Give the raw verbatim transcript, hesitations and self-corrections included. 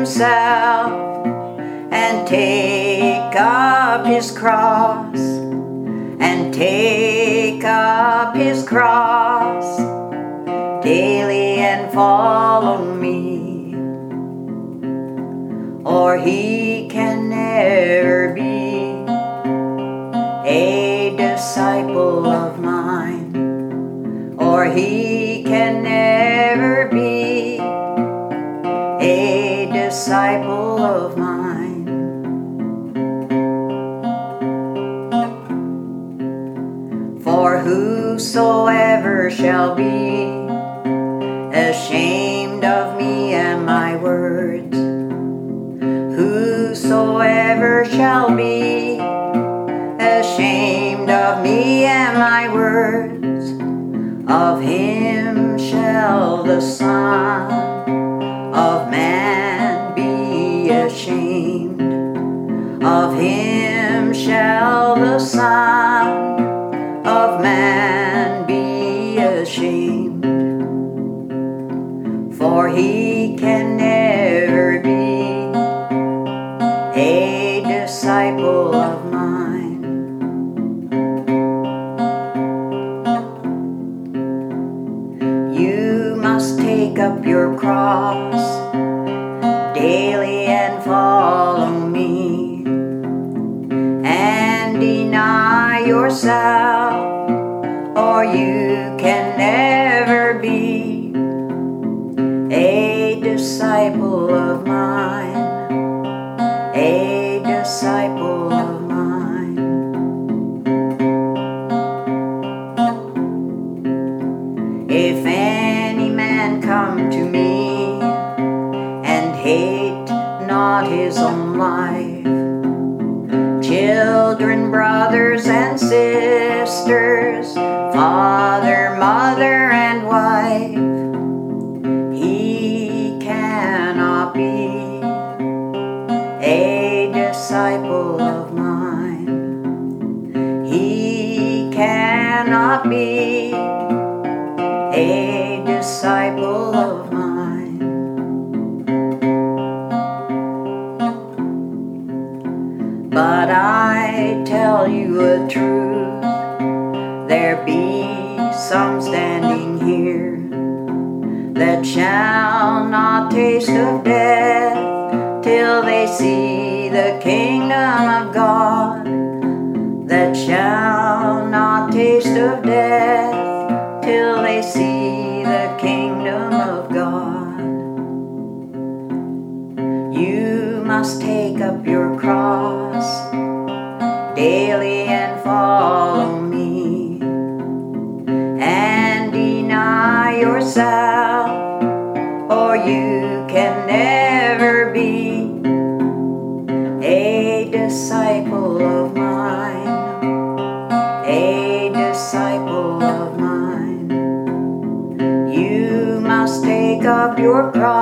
himself and take up his cross, and take up his cross daily and follow me, or he can never be a disciple of mine, or he can never be a disciple of mine. For whosoever shall be ashamed of me and my words, whosoever shall be ashamed of me and my words, of him shall the Son of Man be ashamed. Of him shall the Son of Man be ashamed. For he can never be a disciple of mine. You must take up your cross daily and follow me, and deny yourself, or you can never be a disciple of mine, a disciple of mine. If any man come to me and hate not his own life, children, brothers and sisters, father, mother and wife, he cannot be a disciple of mine. He cannot be a disciple of mine. But I tell you a truth, there be some standing here that shall not taste of death till they see the kingdom of God, that shall not taste of death till they see the kingdom of God. You must take up your cross daily and follow me, and deny yourself, or you can never be a disciple of mine, a disciple of mine. You must take up your cross